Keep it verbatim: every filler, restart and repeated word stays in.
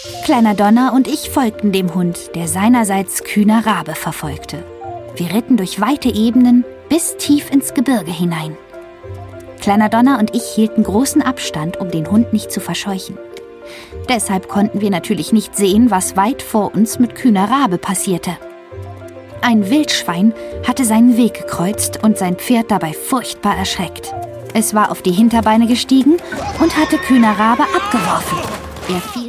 Kleiner Donner und ich folgten dem Hund, der seinerseits Kühner Rabe verfolgte. Wir ritten durch weite Ebenen bis tief ins Gebirge hinein. Kleiner Donner und ich hielten großen Abstand, um den Hund nicht zu verscheuchen. Deshalb konnten wir natürlich nicht sehen, was weit vor uns mit Kühner Rabe passierte. Ein Wildschwein hatte seinen Weg gekreuzt und sein Pferd dabei furchtbar erschreckt. Es war auf die Hinterbeine gestiegen und hatte Kühner Rabe abgeworfen. Er fiel